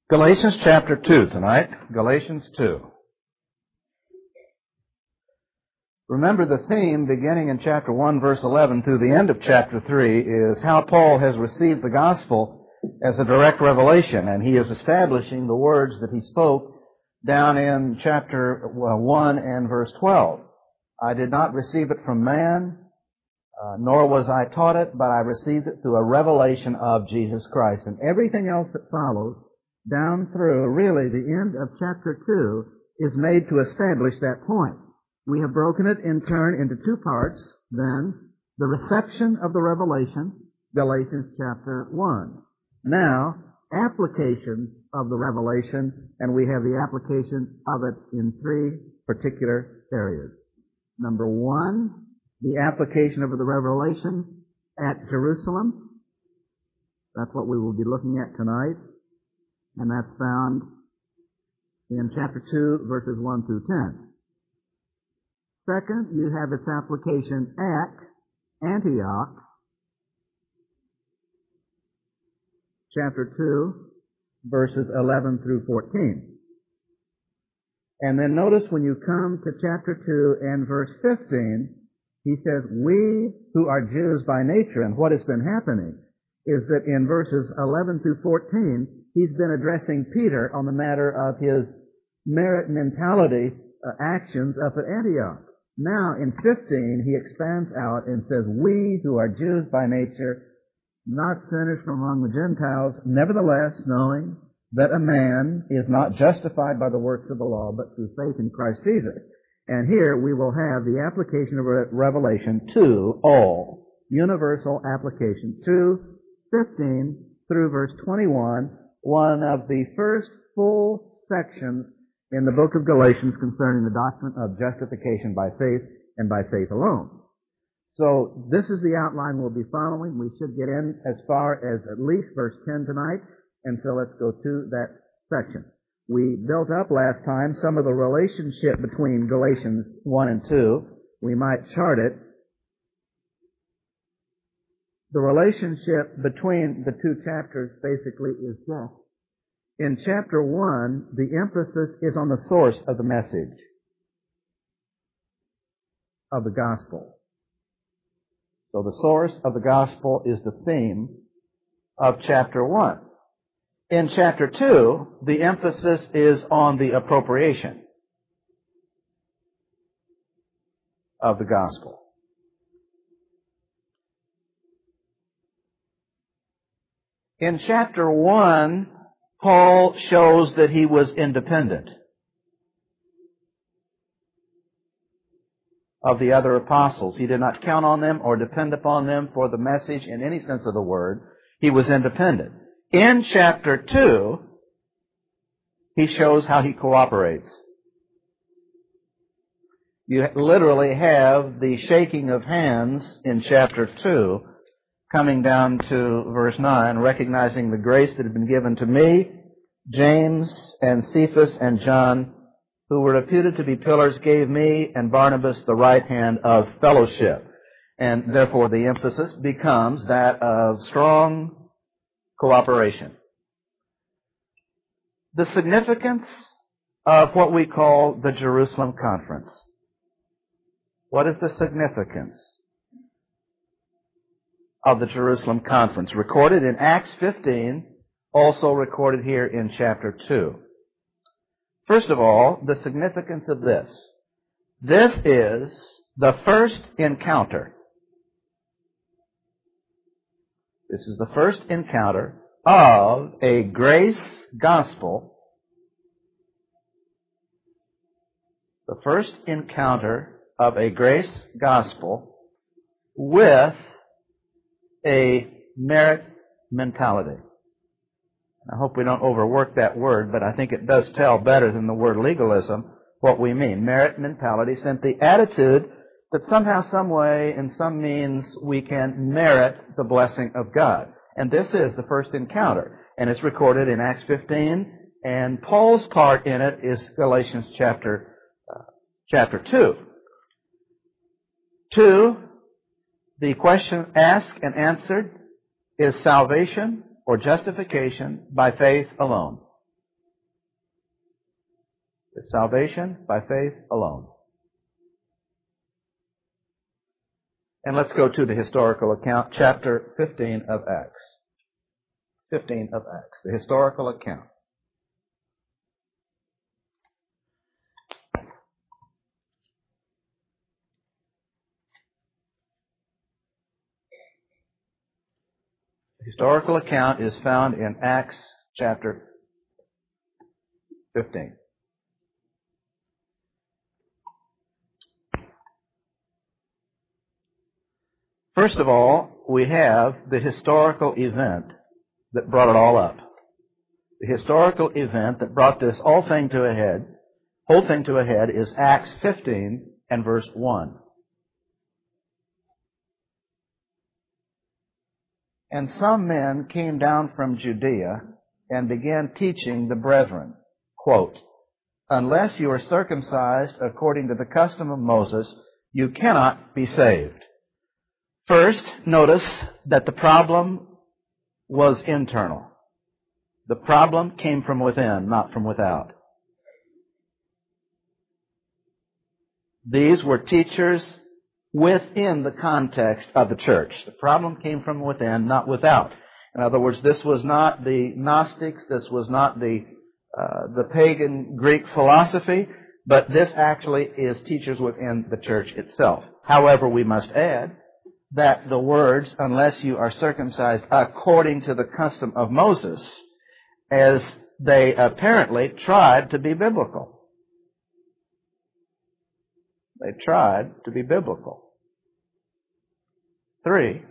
Galatians chapter 2 tonight. Galatians 2. Remember, the theme beginning in chapter 1, verse 11 through the end of chapter 3 is how Paul has received the gospel as a direct revelation, and he is establishing the words that he spoke down in chapter 1 and verse 12. I did not receive it from man, nor was I taught it, but I received it through a revelation of Jesus Christ. And everything else that follows down through, really, the end of chapter 2 is made to establish that point. We have broken it in turn into two parts, then, the reception of the revelation, Galatians chapter 1. Now, application of the revelation, and we have the application of it in three particular areas. Number one, the application of the revelation at Jerusalem. That's what we will be looking at tonight. And that's found in chapter 2, verses 1 through 10. Second, you have its application at Antioch, chapter 2, verses 11 through 14. And then notice when you come to chapter 2 and verse 15, he says, we who are Jews by nature, and what has been happening is that in verses 11 through 14, he's been addressing Peter on the matter of his merit mentality actions up at Antioch. Now, in 15, he expands out and says, we who are Jews by nature, not sinners from among the Gentiles, nevertheless knowing that a man is not justified by the works of the law, but through faith in Christ Jesus. And here we will have the application of Revelation to all, universal application, 2:15 through verse 21, one of the first full sections in the book of Galatians concerning the doctrine of justification by faith and by faith alone. So this is the outline we'll be following. We should get in as far as at least verse 10 tonight, and so let's go to that section. We built up last time some of the relationship between Galatians 1 and 2. We might chart it. The relationship between the two chapters basically is this. In chapter 1, the emphasis is on the source of the message of the gospel. So the source of the gospel is the theme of chapter 1. In chapter 2, the emphasis is on the appropriation of the gospel. In chapter 1, Paul shows that he was independent of the other apostles. He did not count on them or depend upon them for the message in any sense of the word. He was independent. In chapter 2, he shows how he cooperates. You literally have the shaking of hands in chapter 2, coming down to verse 9, recognizing the grace that had been given to me, James and Cephas and John, who were reputed to be pillars, gave me and Barnabas the right hand of fellowship. And therefore the emphasis becomes that of strong cooperation. The significance of what we call the Jerusalem Conference. What is the significance of the Jerusalem Conference? Recorded in Acts 15, also recorded here in chapter 2. First of all, the significance of this. This is the first encounter. This is the first encounter of a grace gospel. The first encounter of a grace gospel with a merit mentality. I hope we don't overwork that word, but I think it does tell better than the word legalism what we mean. Merit mentality, simply attitude that somehow, some way, in some means, we can merit the blessing of God. And this is the first encounter. And it's recorded in Acts 15, and Paul's part in it is Galatians chapter 2. 2, the question asked and answered is salvation or justification by faith alone. It's salvation by faith alone. And let's go to the historical account, chapter 15 of Acts. 15 of Acts, the historical account. The historical account is found in Acts chapter 15. First of all, we have the historical event that brought it all up. The historical event that brought this whole thing to a head is Acts 15 and verse 1. And some men came down from Judea and began teaching the brethren, quote, unless you are circumcised according to the custom of Moses, you cannot be saved. First, notice that the problem was internal. The problem came from within, not from without. These were teachers within the context of the church. The problem came from within, not without. In other words, this was not the Gnostics, this was not the pagan Greek philosophy, but this actually is teachers within the church itself. However, we must add that the words, unless you are circumcised according to the custom of Moses, as they apparently tried to be biblical. They tried to be biblical. 3,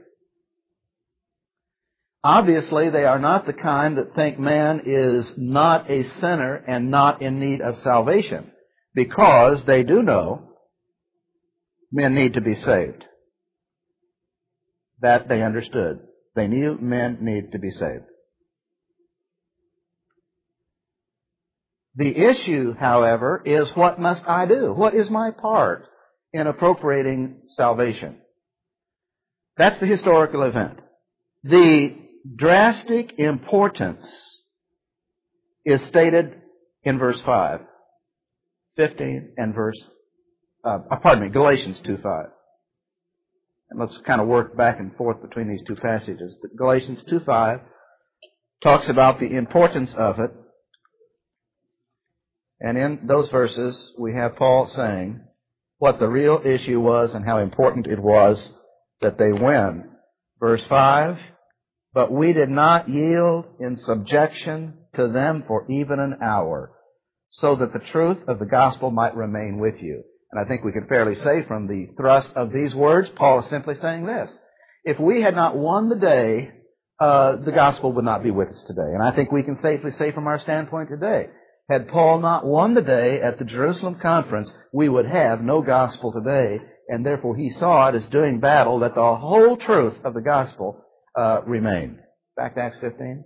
obviously they are not the kind that think man is not a sinner and not in need of salvation, because they do know men need to be saved. That they understood. They knew men need to be saved. The issue, however, is what must I do? What is my part in appropriating salvation? That's the historical event. The drastic importance is stated in verse 5, 15 and Galatians 2:5. And let's kind of work back and forth between these two passages. But Galatians 2:5 talks about the importance of it. And in those verses, we have Paul saying what the real issue was and how important it was that they win. Verse 5, but we did not yield in subjection to them for even an hour, so that the truth of the gospel might remain with you. And I think we can fairly say from the thrust of these words, Paul is simply saying this. If we had not won the day, the gospel would not be with us today. And I think we can safely say from our standpoint today, had Paul not won the day at the Jerusalem conference, we would have no gospel today. And therefore he saw it as doing battle that the whole truth of the gospel remained. Back to Acts 15.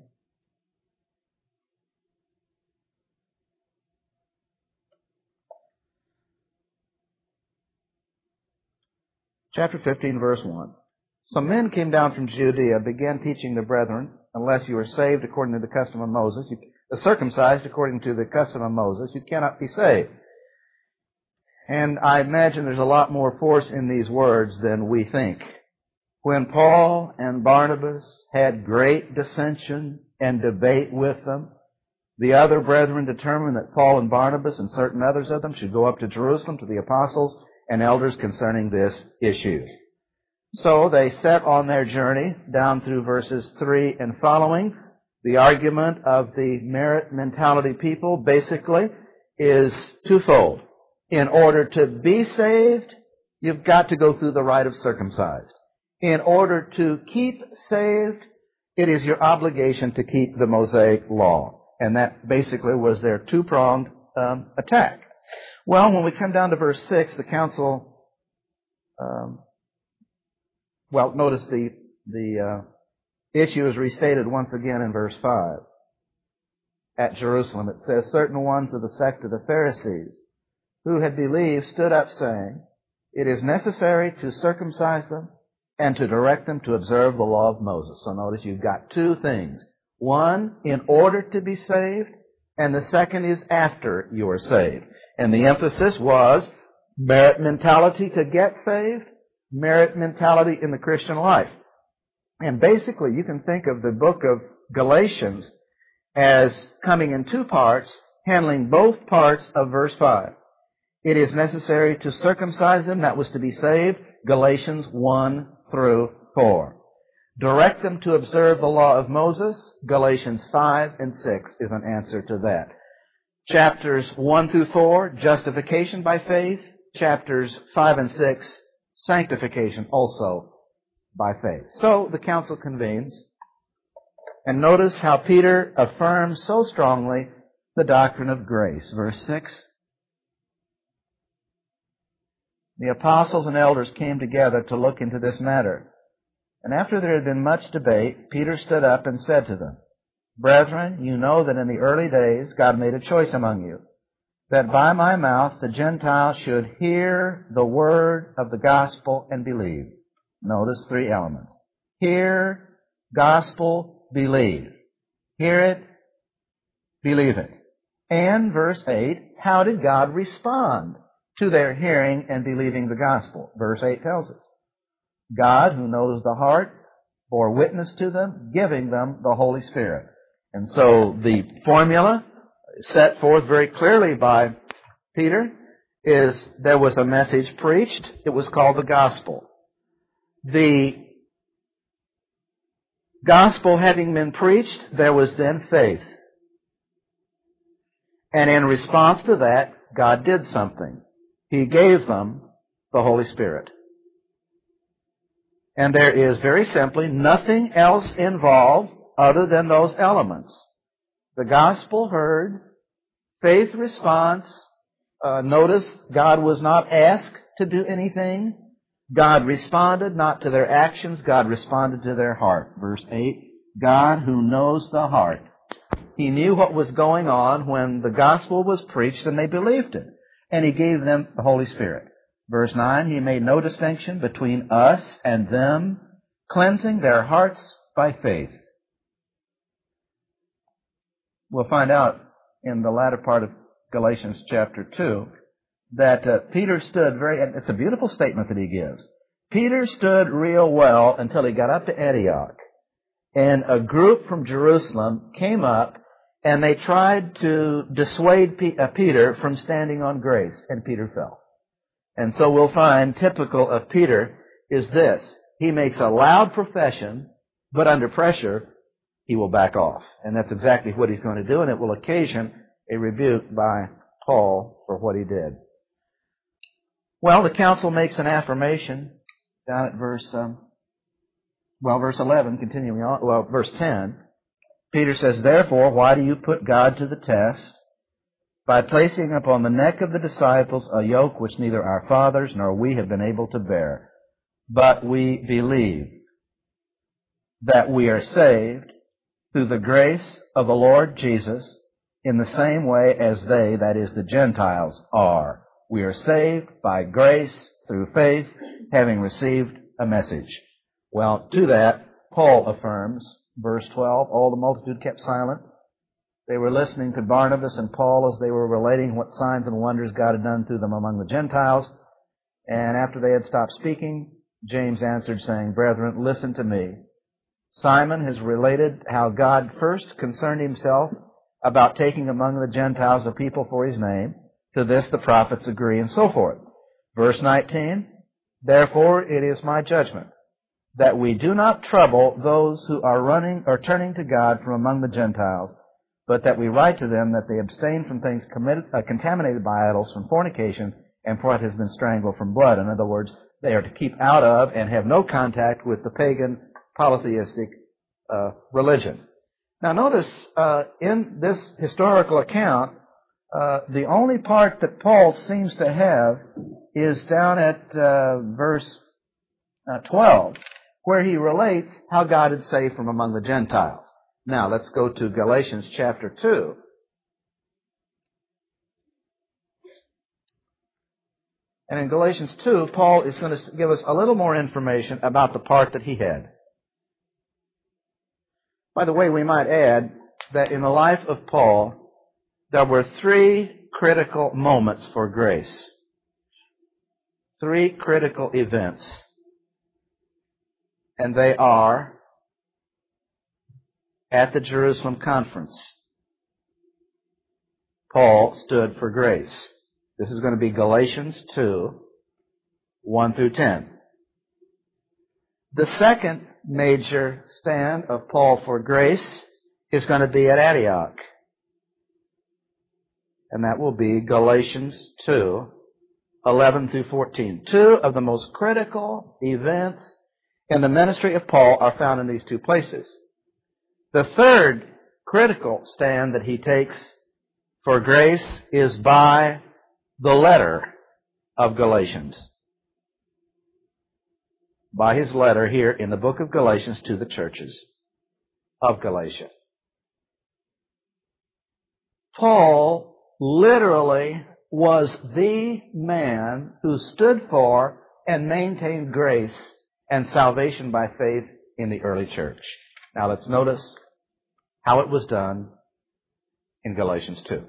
Chapter 15, verse 1. Some men came down from Judea, began teaching the brethren, unless you are saved according to the custom of Moses, circumcised according to the custom of Moses, you cannot be saved. And I imagine there's a lot more force in these words than we think. When Paul and Barnabas had great dissension and debate with them, the other brethren determined that Paul and Barnabas and certain others of them should go up to Jerusalem to the apostles and elders concerning this issue. So they set on their journey down through verses 3 and following. The argument of the merit mentality people basically is twofold. In order to be saved, you've got to go through the rite of circumcised. In order to keep saved, it is your obligation to keep the Mosaic law. And that basically was their two-pronged attack. Well, when we come down to verse 6, the council, notice the issue is restated once again in verse 5. At Jerusalem, it says, certain ones of the sect of the Pharisees who had believed stood up saying, it is necessary to circumcise them and to direct them to observe the law of Moses. So notice you've got two things. One, in order to be saved, and the second is after you are saved. And the emphasis was merit mentality to get saved, merit mentality in the Christian life. And basically, you can think of the book of Galatians as coming in two parts, handling both parts of verse 5. It is necessary to circumcise them, that was to be saved, Galatians 1 through 4. Direct them to observe the law of Moses, Galatians 5 and 6 is an answer to that. Chapters 1 through 4, justification by faith. Chapters 5 and 6, sanctification also by faith. So the council convenes. And notice how Peter affirms so strongly the doctrine of grace. Verse 6. The apostles and elders came together to look into this matter. And after there had been much debate, Peter stood up and said to them, Brethren, you know that in the early days God made a choice among you, that by my mouth the Gentiles should hear the word of the gospel and believe. Notice three elements. Hear, gospel, believe. Hear it, believe it. And verse 8, how did God respond to their hearing and believing the gospel? Verse 8 tells us, God, who knows the heart, bore witness to them, giving them the Holy Spirit. And so the formula set forth very clearly by Peter is there was a message preached. It was called the gospel. The gospel having been preached, there was then faith. And in response to that, God did something. He gave them the Holy Spirit. And there is very simply nothing else involved other than those elements. The gospel heard, faith response. Notice God was not asked to do anything. God responded not to their actions. God responded to their heart. Verse 8, God who knows the heart. He knew what was going on when the gospel was preached and they believed it. And He gave them the Holy Spirit. Verse 9, He made no distinction between us and them, cleansing their hearts by faith. We'll find out in the latter part of Galatians chapter 2 that Peter stood and it's a beautiful statement that he gives. Peter stood real well until he got up to Antioch. And a group from Jerusalem came up and they tried to dissuade Peter from standing on grace, and Peter fell. And so we'll find typical of Peter is this. He makes a loud profession, but under pressure, he will back off. And that's exactly what he's going to do, and it will occasion a rebuke by Paul for what he did. Well, the council makes an affirmation down at verse 11, continuing on, verse 10. Peter says, Therefore, why do you put God to the test by placing upon the neck of the disciples a yoke which neither our fathers nor we have been able to bear? But we believe that we are saved through the grace of the Lord Jesus in the same way as they, that is, the Gentiles, are. We are saved by grace through faith, having received a message. Well, to that, Paul affirms, verse 12, all the multitude kept silent. They were listening to Barnabas and Paul as they were relating what signs and wonders God had done through them among the Gentiles. And after they had stopped speaking, James answered, saying, Brethren, listen to me. Simon has related how God first concerned Himself about taking among the Gentiles a people for His name. To this the prophets agree, and so forth. Verse 19, Therefore it is my judgment that we do not trouble those who are running or turning to God from among the Gentiles, but that we write to them that they abstain from things contaminated by idols, from fornication, and for what has been strangled, from blood. In other words, they are to keep out of and have no contact with the pagan polytheistic religion. Now notice, in this historical account, the only part that Paul seems to have is down at verse 12, where he relates how God had saved from among the Gentiles. Now, let's go to Galatians chapter 2. And in Galatians 2, Paul is going to give us a little more information about the part that he had. By the way, we might add that in the life of Paul, there were three critical moments for grace. Three critical events. And they are at the Jerusalem conference. Paul stood for grace. This is going to be Galatians 2, 1 through 10. The second major stand of Paul for grace is going to be at Antioch. And that will be Galatians 2, 11 through 14. Two of the most critical events in the ministry of Paul are found in these two places. The third critical stand that he takes for grace is by the letter of Galatians. By his letter here in the book of Galatians to the churches of Galatia. Paul literally was the man who stood for and maintained grace and salvation by faith in the early church. Now let's notice how it was done in Galatians 2.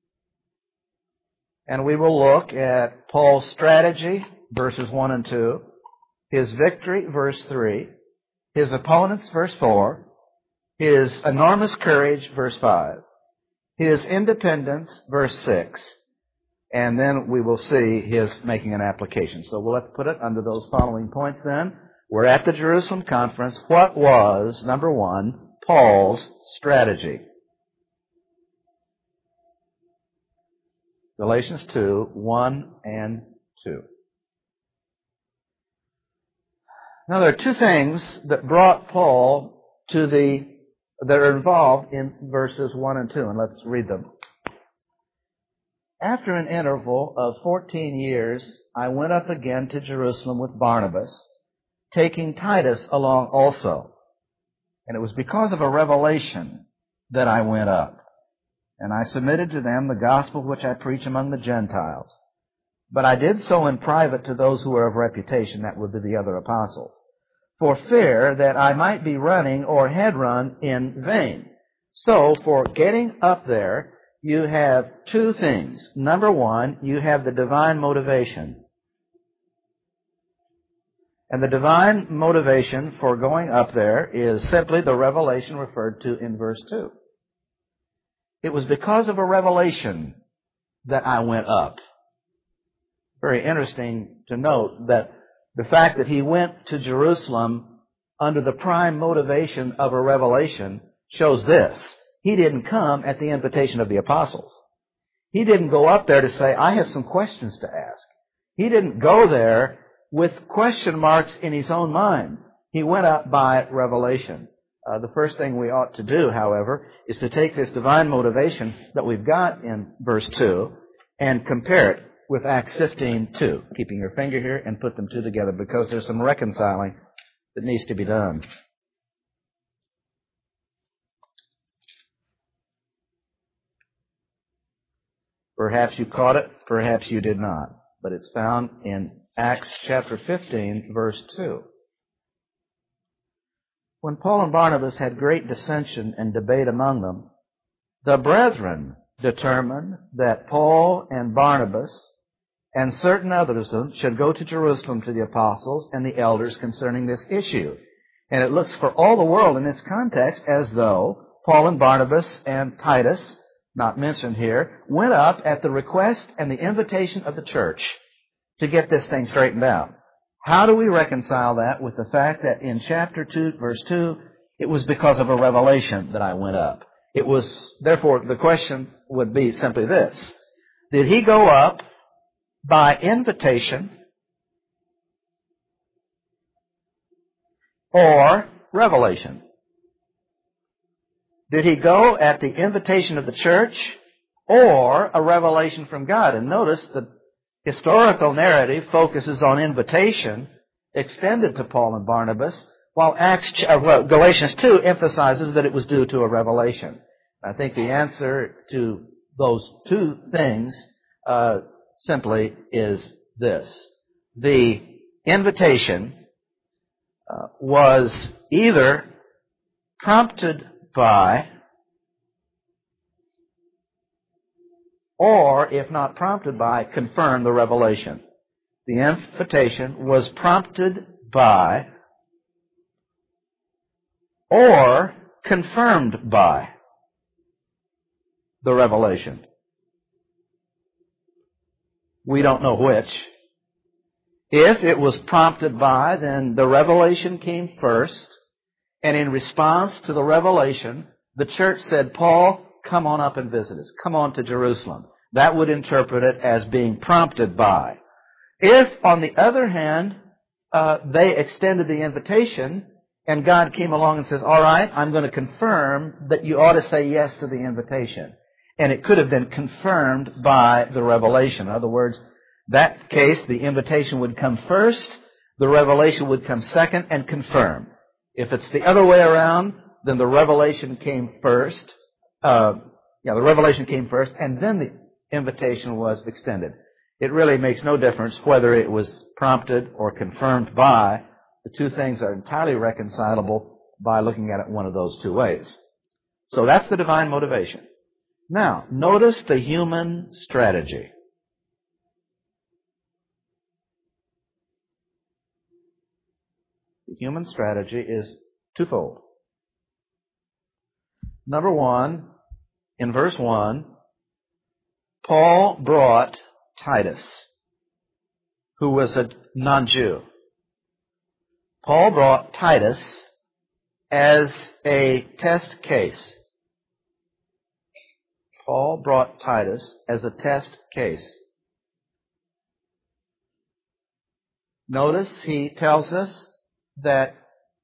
And we will look at Paul's strategy, verses 1 and 2, his victory, verse 3, his opponents, verse 4, his enormous courage, verse 5, his independence, verse 6, and then we will see his making an application. So let's put it under those following points then. We're at the Jerusalem conference. What was, number one, Paul's strategy? Galatians 2, 1 and 2. Now there are two things that brought Paul that are involved in verses 1 and 2, and let's read them. After an interval of 14 years, I went up again to Jerusalem with Barnabas, taking Titus along also. And it was because of a revelation that I went up. And I submitted to them the gospel which I preach among the Gentiles. But I did so in private to those who were of reputation, that would be the other apostles, for fear that I might be running or had run in vain. So, for getting up there, you have two things. Number one, you have the divine motivation. And the divine motivation for going up there is simply the revelation referred to in verse 2. It was because of a revelation that I went up. Very interesting to note that the fact that he went to Jerusalem under the prime motivation of a revelation shows this. He didn't come at the invitation of the apostles. He didn't go up there to say, I have some questions to ask. He didn't go there with question marks in his own mind. He went up by revelation. The first thing we ought to do, however, is to take this divine motivation that we've got in verse 2 and compare it with Acts 15:2, keeping your finger here and put them two together because there's some reconciling that needs to be done. Perhaps you caught it, perhaps you did not, but it's found in Acts chapter 15, verse 2. When Paul and Barnabas had great dissension and debate among them, the brethren determined that Paul and Barnabas and certain others should go to Jerusalem to the apostles and the elders concerning this issue. And it looks for all the world in this context as though Paul and Barnabas and Titus, not mentioned here, went up at the request and the invitation of the church to get this thing straightened out. How do we reconcile that with the fact that in chapter 2, verse 2, it was because of a revelation that I went up? It was, therefore, the question would be simply this. Did he go up by invitation or revelation? Did he go at the invitation of the church or a revelation from God? And notice the historical narrative focuses on invitation extended to Paul and Barnabas, while Galatians 2 emphasizes that it was due to a revelation. I think the answer to those two things simply is this. The invitation was either prompted by or, if not prompted by, confirm the revelation. The invitation was prompted by or confirmed by the revelation. We don't know which. If it was prompted by, then the revelation came first, and in response to the revelation, the church said, Paul, come on up and visit us. Come on to Jerusalem. That would interpret it as being prompted by. If, on the other hand, they extended the invitation, and God came along and says, all right, I'm going to confirm that you ought to say yes to the invitation. And it could have been confirmed by the revelation. In other words, that case, the invitation would come first, the revelation would come second and confirm. If it's the other way around, then the revelation came first. The revelation came first, and then the invitation was extended. It really makes no difference whether it was prompted or confirmed by. The two things are entirely reconcilable by looking at it one of those two ways. So that's the divine motivation. Now, notice the human strategy. The human strategy is twofold. Number one, in verse 1, Paul brought Titus, who was a non-Jew. Paul brought Titus as a test case. Paul brought Titus as a test case. Notice he tells us that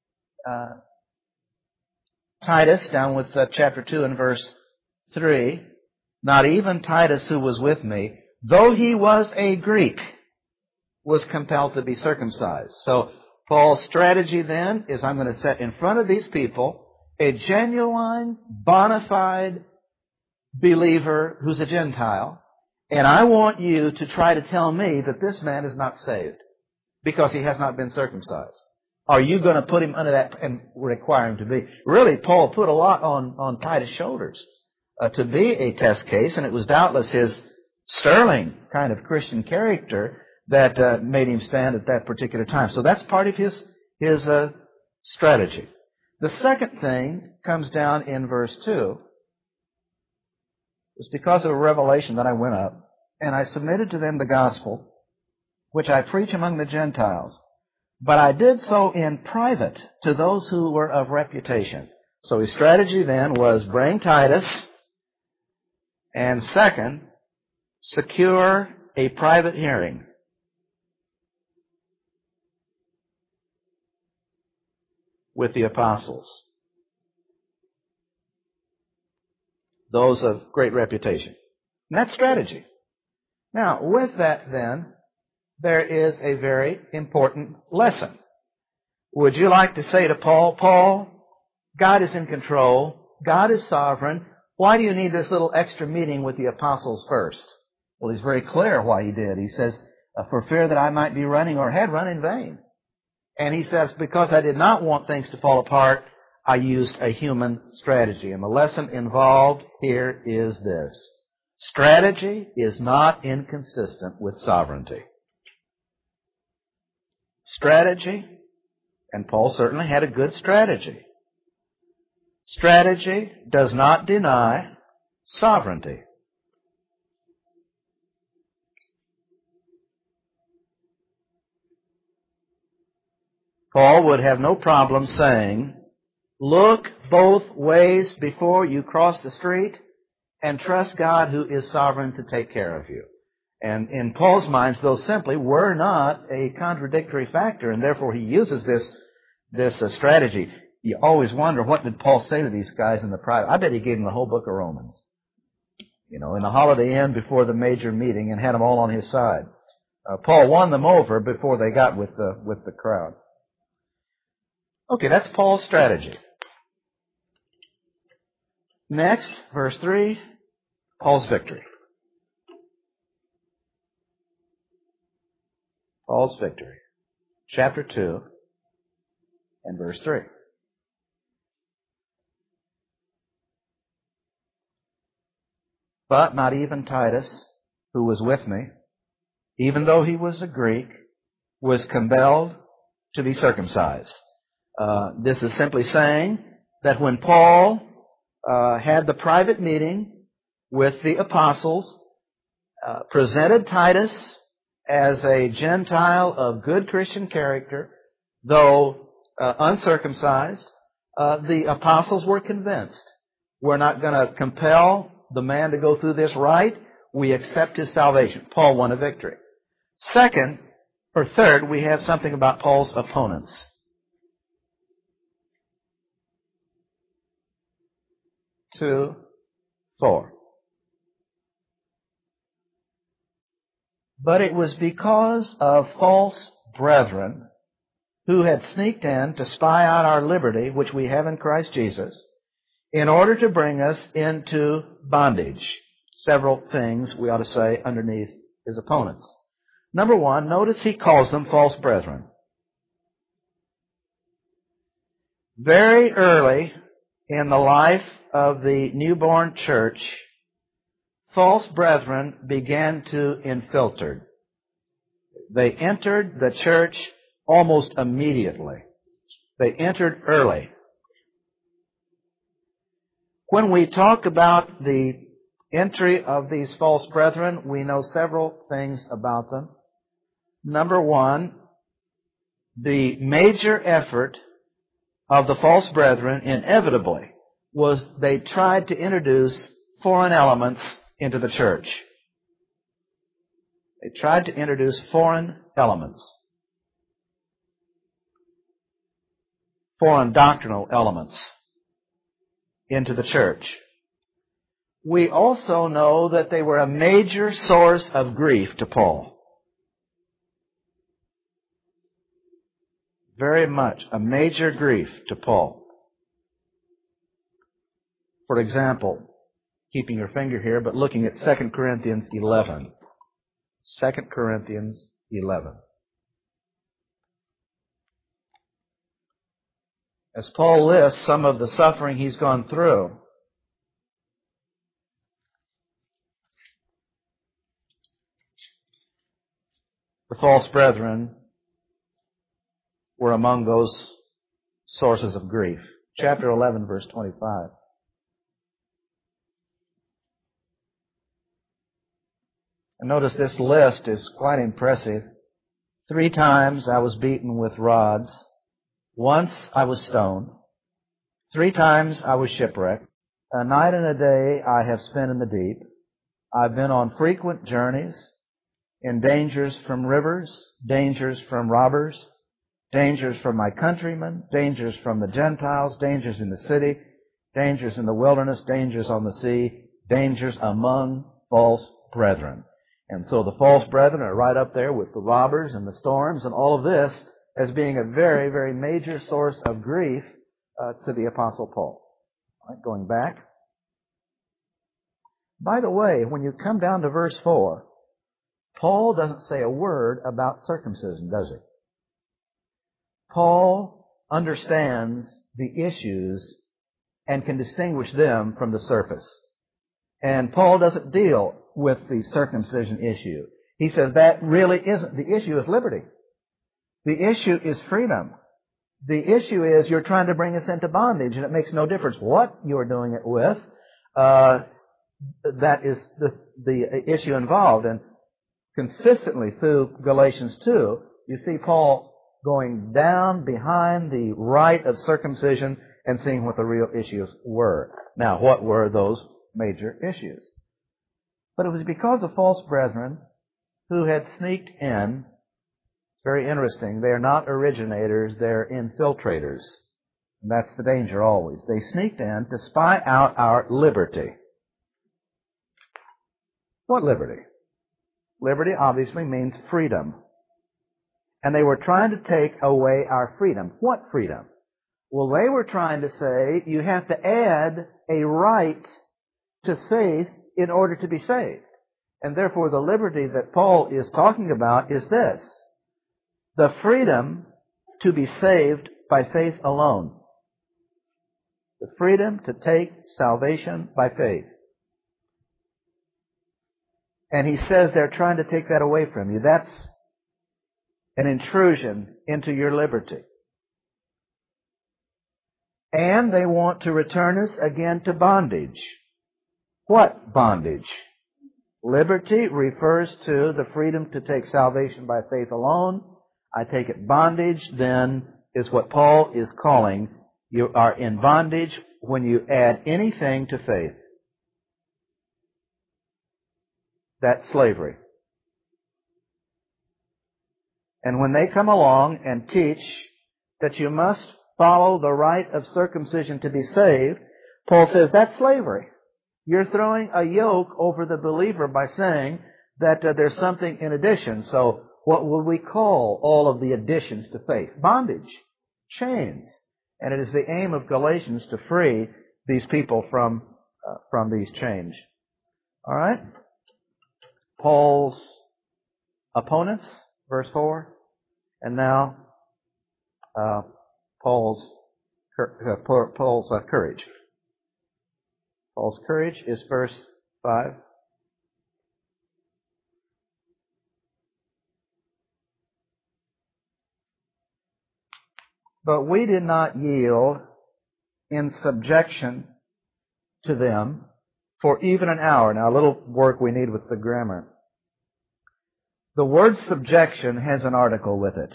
Titus, down with chapter 2 and verse 3, not even Titus who was with me, though he was a Greek, was compelled to be circumcised. So Paul's strategy then is, I'm going to set in front of these people a genuine, bona fide believer who's a Gentile, and I want you to try to tell me that this man is not saved because he has not been circumcised. Are you going to put him under that and require him to be? Really, Paul put a lot on Titus' shoulders to be a test case, and it was doubtless his sterling kind of Christian character that made him stand at that particular time. So that's part of his strategy. The second thing comes down in verse 2. It's because of a revelation that I went up, and I submitted to them the gospel, which I preach among the Gentiles. But I did so in private to those who were of reputation. So his strategy then was bring Titus, and second, secure a private hearing. With the apostles, those of great reputation. And that's strategy. Now, with that then, there is a very important lesson. Would you like to say to Paul, Paul, God is in control, God is sovereign, why do you need this little extra meeting with the apostles first? Well, he's very clear why he did. He says, for fear that I might be running or had run in vain. And he says, because I did not want things to fall apart, I used a human strategy. And the lesson involved here is this. Strategy is not inconsistent with sovereignty. Strategy, and Paul certainly had a good strategy. Strategy does not deny sovereignty. Paul would have no problem saying, look both ways before you cross the street and trust God who is sovereign to take care of you. And in Paul's mind, those simply were not a contradictory factor, and therefore he uses this strategy. You always wonder, what did Paul say to these guys in the private? I bet he gave them the whole book of Romans. In the Holiday Inn before the major meeting, and had them all on his side. Paul won them over before they got with the crowd. Okay, that's Paul's strategy. Next, verse 3, Paul's victory. Paul's victory. Chapter 2 and verse 3. But not even Titus, who was with me, even though he was a Greek, was compelled to be circumcised. This is simply saying that when Paul had the private meeting with the apostles, presented Titus as a Gentile of good Christian character, though uncircumcised, the apostles were convinced. We're not going to compel the man to go through this rite. We accept his salvation. Paul won a victory. Third, we have something about Paul's opponents. Two, 4. But it was because of false brethren who had sneaked in to spy out our liberty, which we have in Christ Jesus, in order to bring us into bondage. Several things we ought to say underneath his opponents. Number one, notice he calls them false brethren. Very early in the life of the newborn church, false brethren began to infiltrate. They entered the church almost immediately. They entered early. When we talk about the entry of these false brethren, we know several things about them. Number one, the major effort of the false brethren inevitably was they tried to introduce foreign elements into the church. They tried to introduce foreign elements, foreign doctrinal elements into the church. We also know that they were a major source of grief to Paul. Very much a major grief to Paul. For example, keeping your finger here, but looking at 2 Corinthians 11. 2 Corinthians 11. As Paul lists some of the suffering he's gone through, the false brethren were among those sources of grief. Chapter 11, verse 25. And notice this list is quite impressive. 3 times I was beaten with rods. Once I was stoned. 3 times I was shipwrecked. A night and a day I have spent in the deep. I've been on frequent journeys, in dangers from rivers, dangers from robbers, dangers from my countrymen, dangers from the Gentiles, dangers in the city, dangers in the wilderness, dangers on the sea, dangers among false brethren. And so the false brethren are right up there with the robbers and the storms and all of this as being a very, very major source of grief to the Apostle Paul. All right, going back. By the way, when you come down to verse 4, Paul doesn't say a word about circumcision, does he? Paul understands the issues and can distinguish them from the surface. And Paul doesn't deal with the circumcision issue. He says that really isn't. The issue is liberty. The issue is freedom. The issue is you're trying to bring us into bondage, and it makes no difference what you're doing it with. That is the issue involved. And consistently through Galatians 2, you see Paul going down behind the rite of circumcision and seeing what the real issues were. Now, what were those major issues? But it was because of false brethren who had sneaked in. It's very interesting. They are not originators, they're infiltrators. And that's the danger always. They sneaked in to spy out our liberty. What liberty? Liberty obviously means freedom. And they were trying to take away our freedom. What freedom? Well, they were trying to say you have to add a right to faith in order to be saved. And therefore the liberty that Paul is talking about is this: the freedom to be saved by faith alone. The freedom to take salvation by faith. And he says they're trying to take that away from you. That's an intrusion into your liberty. And they want to return us again to bondage. What bondage? Liberty refers to the freedom to take salvation by faith alone. I take it bondage then is what Paul is calling. You are in bondage when you add anything to faith. That's slavery. And when they come along and teach that you must follow the rite of circumcision to be saved, Paul says that's slavery. You're throwing a yoke over the believer by saying that there's something in addition. So what would we call all of the additions to faith? Bondage, chains. And it is the aim of Galatians to free these people from these chains. All right? Paul's opponents, verse 4. And now Paul's courage. Paul's courage is verse 5. But we did not yield in subjection to them for even an hour. Now, a little work we need with the grammar. The word subjection has an article with it.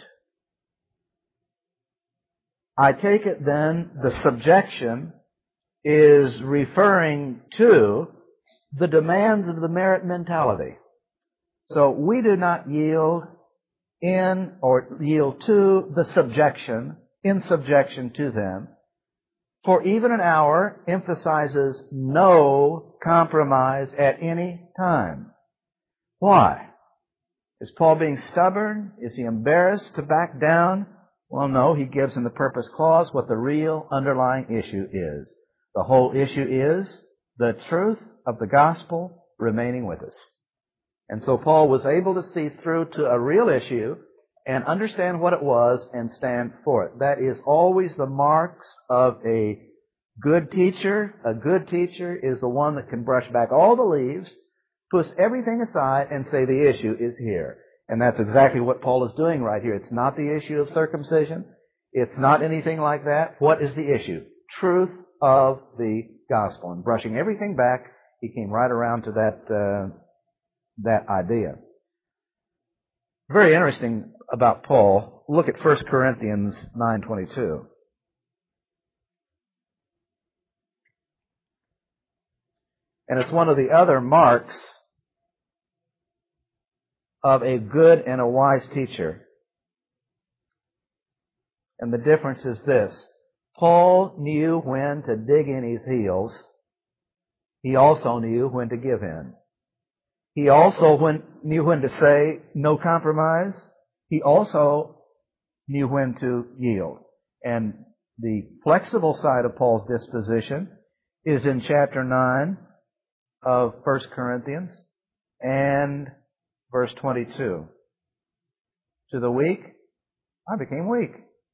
I take it then the subjection is referring to the demands of the merit mentality. So we do not yield in or yield to the subjection, in subjection to them. For even an hour emphasizes no compromise at any time. Why? Is Paul being stubborn? Is he embarrassed to back down? Well, no, he gives in the purpose clause what the real underlying issue is. The whole issue is the truth of the gospel remaining with us. And so Paul was able to see through to a real issue and understand what it was and stand for it. That is always the marks of a good teacher. A good teacher is the one that can brush back all the leaves, push everything aside, and say the issue is here. And that's exactly what Paul is doing right here. It's not the issue of circumcision. It's not anything like that. What is the issue? Truth of the gospel. And brushing everything back, he came right around to that idea. Very interesting about Paul. Look at 1 Corinthians 9:22. And it's one of the other marks of a good and a wise teacher. And the difference is this. Paul knew when to dig in his heels. He also knew when to give in. He also knew when to say no compromise. He also knew when to yield. And the flexible side of Paul's disposition is in chapter 9 of 1 Corinthians and verse 22. To the weak, I became weak,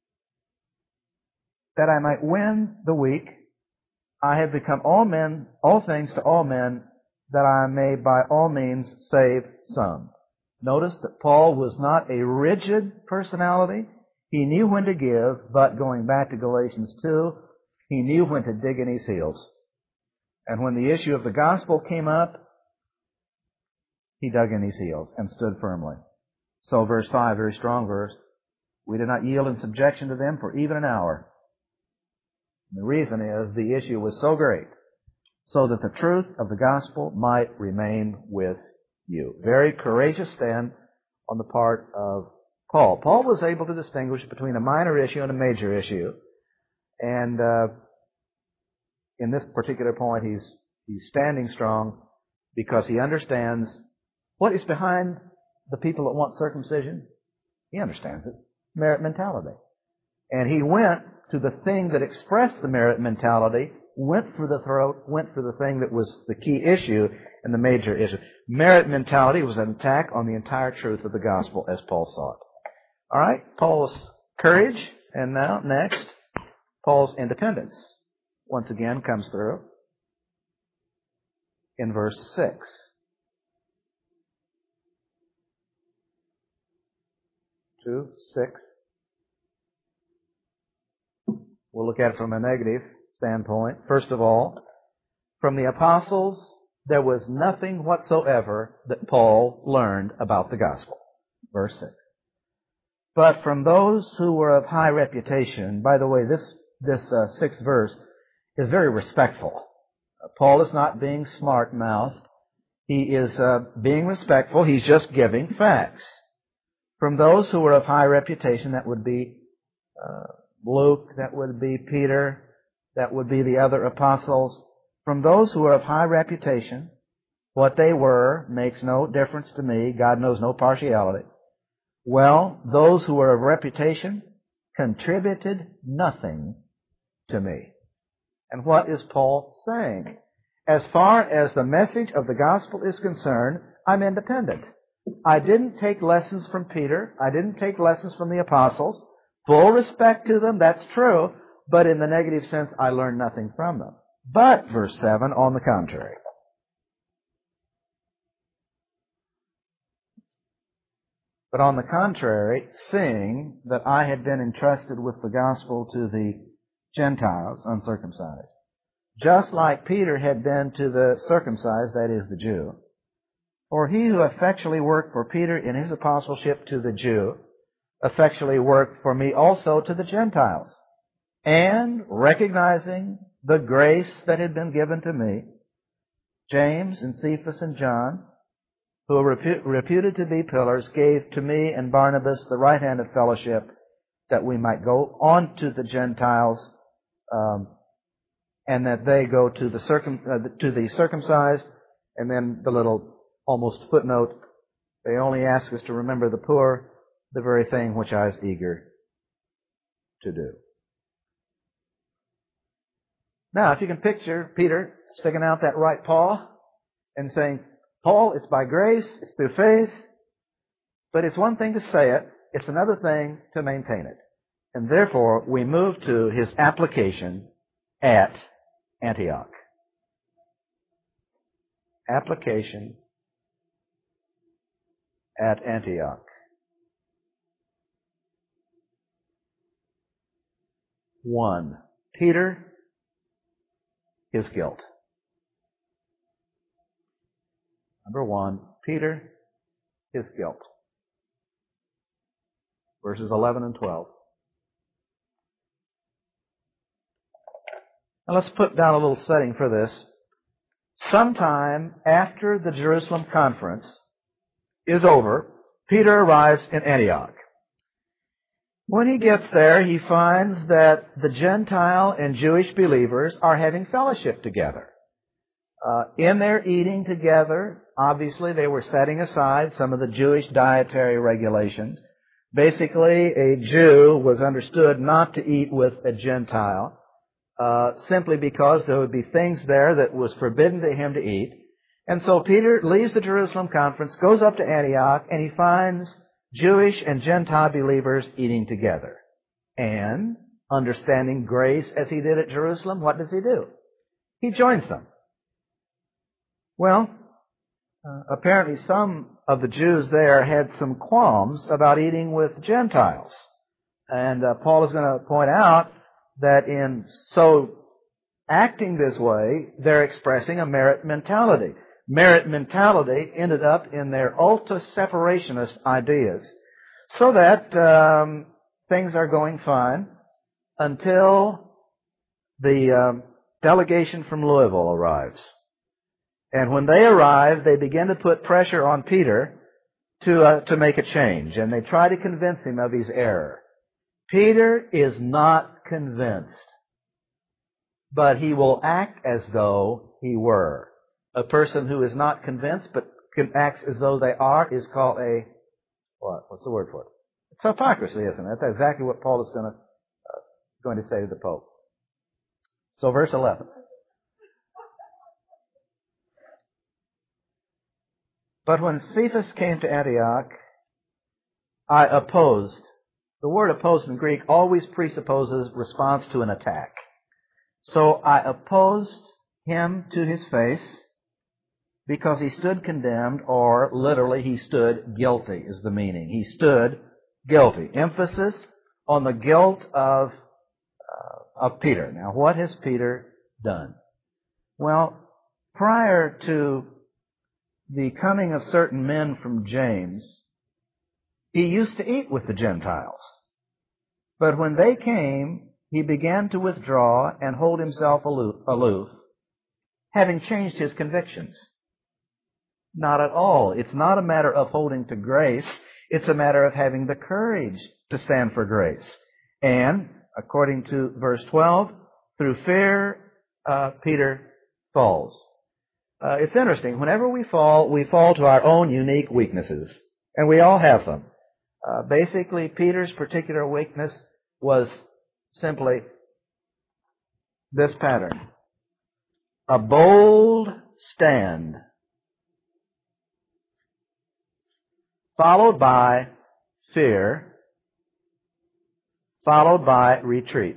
that I might win the weak. I have become all things to all men, that I may by all means save some. Notice that Paul was not a rigid personality. He knew when to give, but going back to Galatians 2, he knew when to dig in his heels. And when the issue of the gospel came up, he dug in his heels and stood firmly. So verse 5, very strong verse, we did not yield in subjection to them for even an hour. And the reason is the issue was so great, so that the truth of the gospel might remain with you. Very courageous stand on the part of Paul. Paul was able to distinguish between a minor issue and a major issue. And in this particular point, he's standing strong because he understands what is behind the people that want circumcision. He understands it. Merit mentality. And he went to the thing that expressed the merit mentality, went for the throat, went for the thing that was the key issue and the major issue. Merit mentality was an attack on the entire truth of the gospel as Paul saw it. All right, Paul's courage, and now next, Paul's independence once again comes through in verse 6. 2, 6. We'll look at it from a negative standpoint. First of all, from the apostles, there was nothing whatsoever that Paul learned about the gospel. Verse 6. But from those who were of high reputation, by the way, this sixth verse is very respectful. Paul is not being smart-mouthed. He is being respectful. He's just giving facts. From those who were of high reputation, that would be Luke, that would be Peter, that would be the other apostles. From those who are of high reputation, what they were makes no difference to me. God knows no partiality. Well, those who were of reputation contributed nothing to me. And what is Paul saying? As far as the message of the gospel is concerned, I'm independent. I didn't take lessons from Peter. I didn't take lessons from the apostles. Full respect to them, that's true. But in the negative sense, I learned nothing from them. But, verse 7, on the contrary. But on the contrary, seeing that I had been entrusted with the gospel to the Gentiles, uncircumcised, just like Peter had been to the circumcised, that is, the Jew. For he who effectually worked for Peter in his apostleship to the Jew, effectually worked for me also to the Gentiles. And recognizing the grace that had been given to me, James and Cephas and John, who were reputed to be pillars, gave to me and Barnabas the right hand of fellowship, that we might go on to the Gentiles, and that they go to the circumcised. And then the little almost footnote, they only ask us to remember the poor, the very thing which I was eager to do. Now, if you can picture Peter sticking out that right paw and saying, Paul, it's by grace, it's through faith, but it's one thing to say it, it's another thing to maintain it. And therefore, we move to his application at Antioch. Application at Antioch. 1. Peter, his guilt. Number 1, Peter, his guilt. Verses 11 and 12. Now let's put down a little setting for this. Sometime after the Jerusalem conference is over, Peter arrives in Antioch. When he gets there, he finds that the Gentile and Jewish believers are having fellowship together. In their eating together, obviously they were setting aside some of the Jewish dietary regulations. Basically, a Jew was understood not to eat with a Gentile, simply because there would be things there that was forbidden to him to eat. And so Peter leaves the Jerusalem conference, goes up to Antioch, and he finds Jewish and Gentile believers eating together. And, understanding grace as he did at Jerusalem, what does he do? He joins them. Well, apparently some of the Jews there had some qualms about eating with Gentiles. And Paul is going to point out that in so acting this way, they're expressing a merit mentality. Merit mentality ended up in their ultra-separationist ideas. So that things are going fine until the delegation from Louisville arrives. And when they arrive, they begin to put pressure on Peter to make a change. And they try to convince him of his error. Peter is not convinced, but he will act as though he were. A person who is not convinced but acts as though they are is called a, what? What's the word for it? It's hypocrisy, isn't it? That's exactly what Paul is going to say to the Pope. So verse 11. But when Cephas came to Antioch, I opposed. The word opposed in Greek always presupposes response to an attack. So I opposed him to his face because he stood condemned, or literally he stood guilty is the meaning. He stood guilty. Emphasis on the guilt of Peter. Now, what has Peter done? Well, prior to the coming of certain men from James, he used to eat with the Gentiles. But when they came, he began to withdraw and hold himself aloof, having changed his convictions. Not at all. It's not a matter of holding to grace. It's a matter of having the courage to stand for grace. And, according to verse 12, through fear, Peter falls. It's interesting. Whenever we fall to our own unique weaknesses. And we all have them. Basically, Peter's particular weakness was simply this pattern. A bold stand, followed by fear, followed by retreat.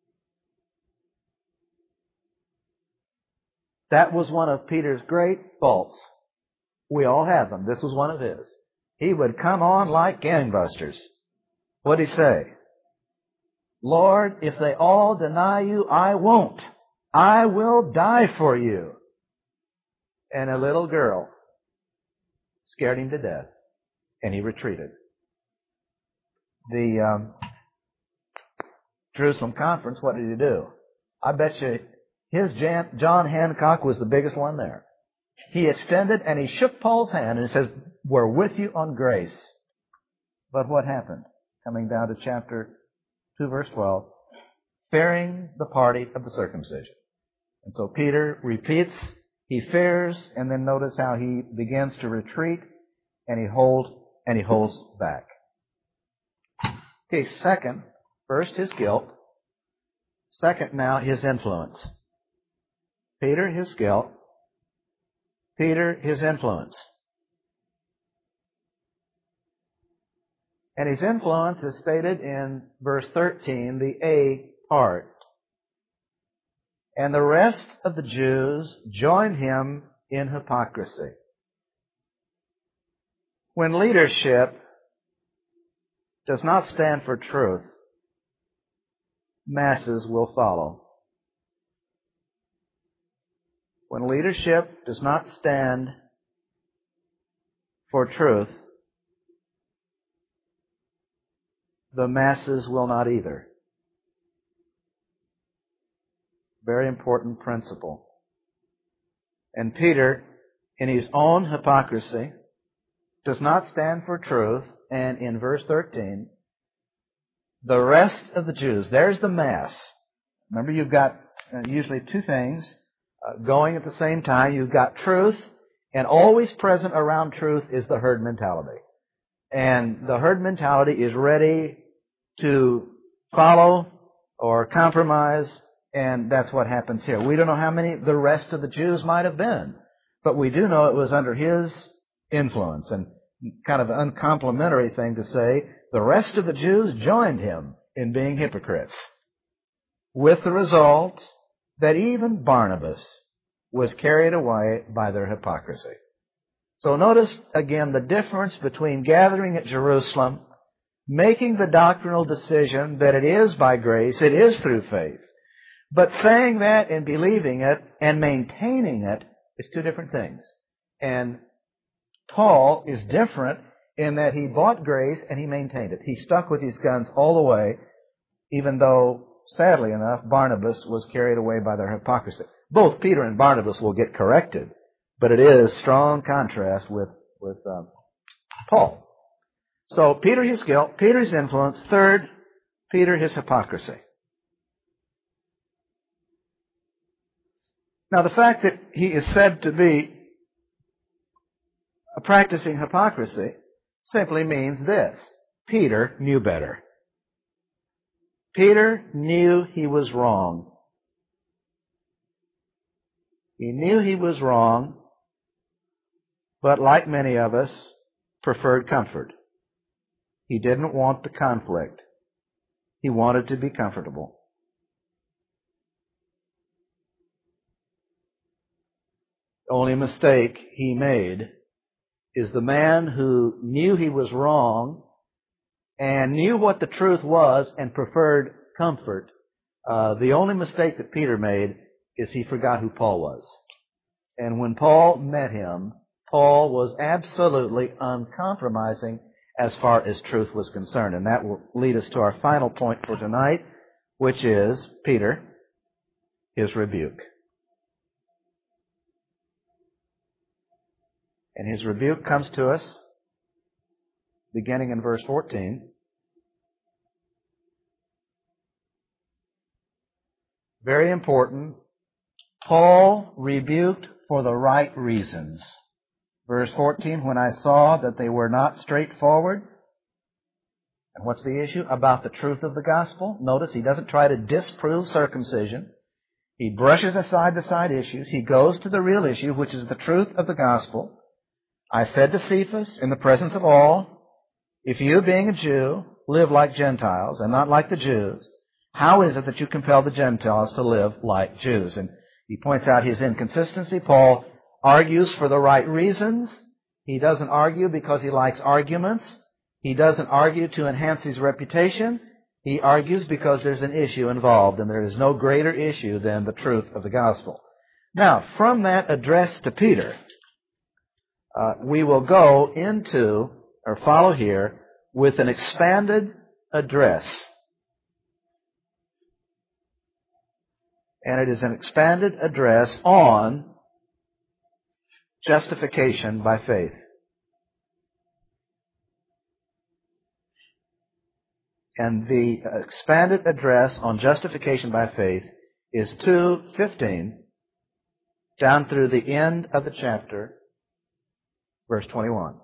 That was one of Peter's great faults. We all have them. This was one of his. He would come on like gangbusters. What'd he say? Lord, if they all deny you, I won't. I will die for you. And a little girl scared him to death, and he retreated. The Jerusalem conference, what did he do? I bet you his John Hancock was the biggest one there. He extended and he shook Paul's hand and says, we're with you on grace. But what happened? Coming down to chapter 2, verse 12, fearing the party of the circumcision. And so Peter repeats, he fears, and then notice how he begins to retreat, and he holds back. Okay, second, first his guilt. Second now, his influence. Peter, his guilt. Peter, his influence. And his influence is stated in verse 13, the A part. And the rest of the Jews joined him in hypocrisy. When leadership does not stand for truth, masses will follow. When leadership does not stand for truth, the masses will not either. Very important principle. And Peter, in his own hypocrisy, does not stand for truth, and in verse 13, the rest of the Jews, there's the mass. Remember, you've got usually two things going at the same time. You've got truth, and always present around truth is the herd mentality. And the herd mentality is ready to follow or compromise, and that's what happens here. We don't know how many the rest of the Jews might have been, but we do know it was under his influence, and kind of an uncomplimentary thing to say, the rest of the Jews joined him in being hypocrites, with the result that even Barnabas was carried away by their hypocrisy. So notice again the difference between gathering at Jerusalem, making the doctrinal decision that it is by grace, it is through faith, but saying that and believing it and maintaining it is two different things. And Paul is different in that he bought grace and he maintained it. He stuck with his guns all the way, even though, sadly enough, Barnabas was carried away by their hypocrisy. Both Peter and Barnabas will get corrected, but it is strong contrast with Paul. So Peter, his guilt. Peter, his influence. Third, Peter, his hypocrisy. Now, the fact that he is said to be practicing hypocrisy simply means this. Peter knew better. Peter knew he was wrong. He knew he was wrong, but like many of us, preferred comfort. He didn't want the conflict. He wanted to be comfortable. The only mistake he made is the man who knew he was wrong and knew what the truth was and preferred comfort, the only mistake that Peter made is he forgot who Paul was. And when Paul met him, Paul was absolutely uncompromising as far as truth was concerned. And that will lead us to our final point for tonight, which is Peter, his rebuke. And his rebuke comes to us beginning in verse 14. Very important. Paul rebuked for the right reasons. Verse 14, when I saw that they were not straightforward. And what's the issue? About the truth of the gospel. Notice he doesn't try to disprove circumcision. He brushes aside the side issues. He goes to the real issue, which is the truth of the gospel. I said to Cephas, in the presence of all, if you, being a Jew, live like Gentiles and not like the Jews, how is it that you compel the Gentiles to live like Jews? And he points out his inconsistency. Paul argues for the right reasons. He doesn't argue because he likes arguments. He doesn't argue to enhance his reputation. He argues because there's an issue involved, and there is no greater issue than the truth of the gospel. Now, from that address to Peter, we will go into, or follow here, with an expanded address. And it is an expanded address on justification by faith. And the expanded address on justification by faith is 2:15 down through the end of the chapter, verse 21.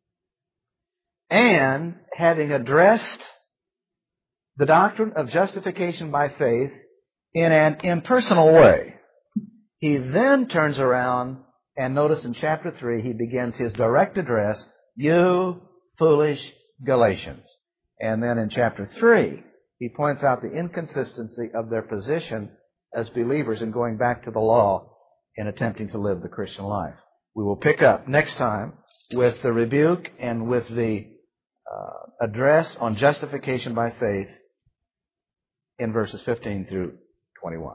And having addressed the doctrine of justification by faith in an impersonal way, he then turns around and notice in chapter 3 he begins his direct address, you foolish Galatians. And then in chapter 3 he points out the inconsistency of their position as believers in going back to the law and attempting to live the Christian life. We will pick up next time with the rebuke and with the address on justification by faith in verses 15 through 21.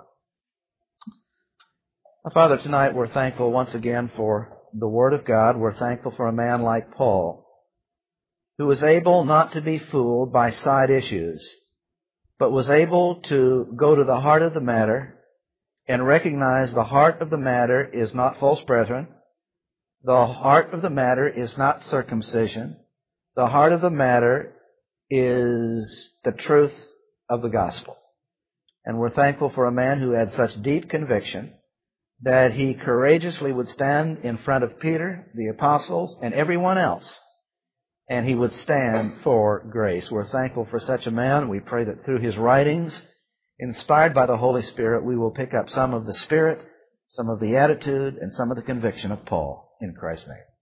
Father, tonight we're thankful once again for the Word of God. We're thankful for a man like Paul, who was able not to be fooled by side issues, but was able to go to the heart of the matter and recognize the heart of the matter is not false brethren. The heart of the matter is not circumcision. The heart of the matter is the truth of the gospel. And we're thankful for a man who had such deep conviction that he courageously would stand in front of Peter, the apostles, and everyone else, and he would stand for grace. We're thankful for such a man. We pray that through his writings, inspired by the Holy Spirit, we will pick up some of the spirit, some of the attitude, and some of the conviction of Paul. In Christ's name.